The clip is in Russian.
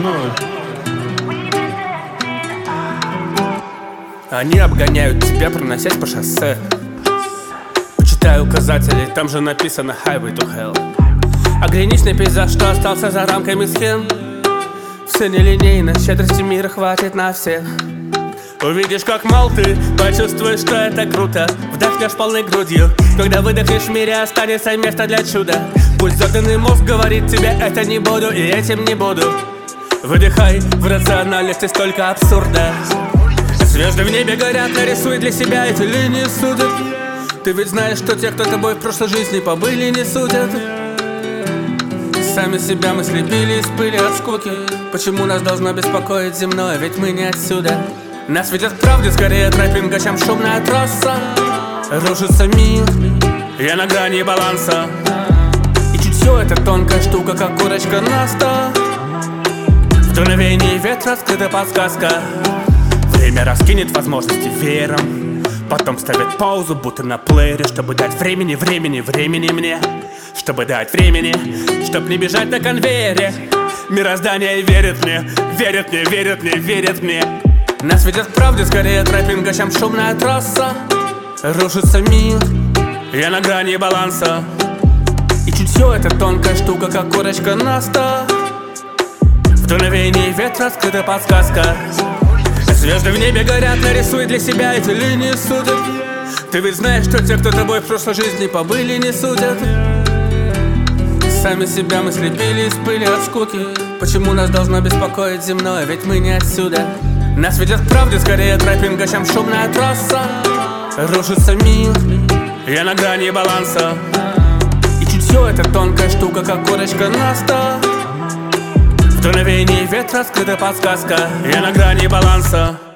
Они обгоняют тебя, проносясь по шоссе. Почитай указатели, там же написано Highway to Hell. Ограниченный пейзаж, что остался за рамками схем. Все нелинейно, щедрости мира хватит на всех. Увидишь, как мал ты, почувствуешь, что это круто. Вдохнешь полной грудью, когда выдохнешь в мире, останется место для чуда. Пусть заданный мозг говорит тебе, это не буду и этим не буду. Выдыхай, в рациональности столько абсурда. Звезды в небе горят, нарисуй для себя эти линии судеб. Ты ведь знаешь, что те, кто тобой в прошлой жизни побыли, не судят. Сами себя мы слепили из пыли от скуки. Почему нас должно беспокоить земное, ведь мы не отсюда. Нас ведет к правде скорее тропинка, чем шумная трасса. Рушится мир, я на грани баланса. И чутье это тонкая штука, как курочка Наста. В дуновении ветра скрыта подсказка. Время раскинет возможности веером, потом ставит паузу, будто на плеере, чтобы дать времени мне. Чтобы дать времени, чтоб не бежать на конвейере. Мироздание верит мне, верит мне, верит мне, верит мне. Нас ведет к правде скорее тропинка, чем шумная трасса. Рушится мир, я на грани баланса. И чутье это тонкая штука, как курочка Наста. В дуновении ветра скрыта подсказка. Звезды в небе горят, нарисуй для себя эти линии судеб. Ты ведь знаешь, что те, кто тобой в прошлой жизни побыли, не судят. Сами себя мы слепили из пыли от скуки. Почему нас должно беспокоить земное, ведь мы не отсюда. Нас ведет к правде скорее тропинка, чем шумная трасса. Рушится мир, я на грани баланса. И чутье это тонкая штука, как курочка Наста. В дуновении ветра скрыта подсказка. Я на грани баланса.